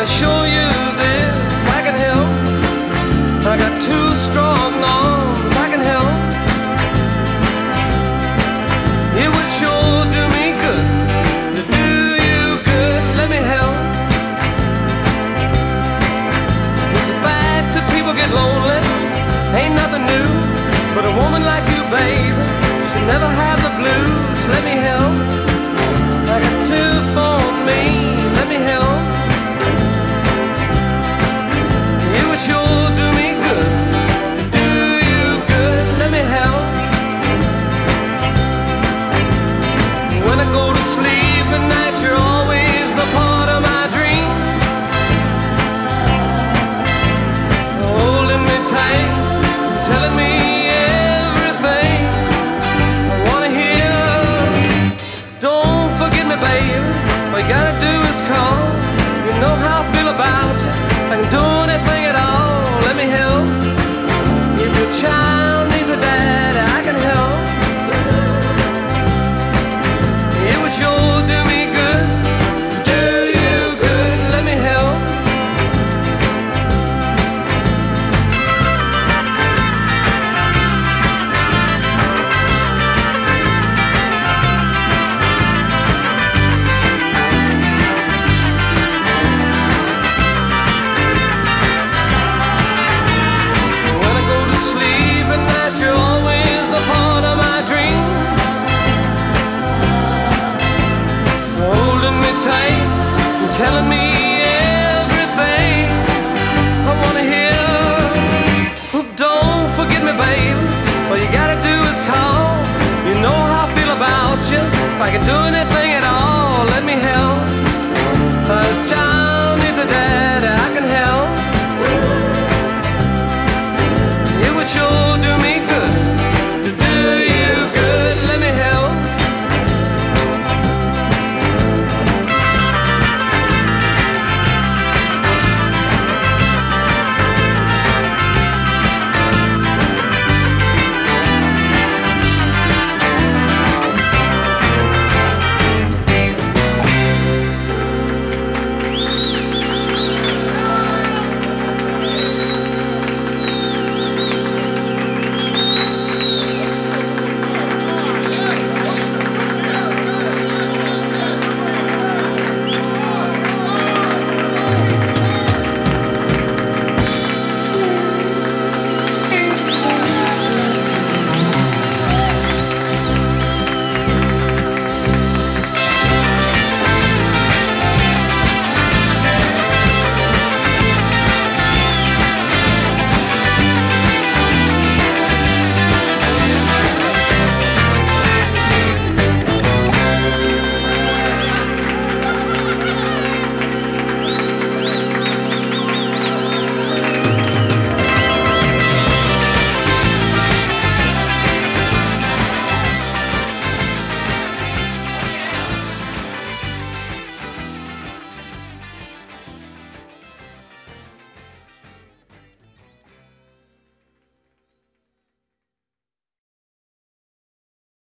assure you this, I can help. I got two strong arms, I can help. It would sure do me good to do you good. Let me help. It's a fact that people get lonely, ain't nothing new. But a woman like you, babe, should never have the blues. Let me help. I got two for me. Let me help. It would sure do me good to do you good. Let me help. When I go to sleep at night, you're always a part of my dream. Holding me tight, telling me everything I wanna hear. Don't forget me, babe. All you gotta do is call. You know how I feel about you. I can do anything at all. Let me help. If your child needs a dad, I can help. It would sure do me good, do you good. Let me help. When I go to sleep at night, you're always a part of my dream. Holding me tight and telling me everything I wanna hear. Don't forget me, babe. All you gotta do is call. You know how I feel about you. If I could do anything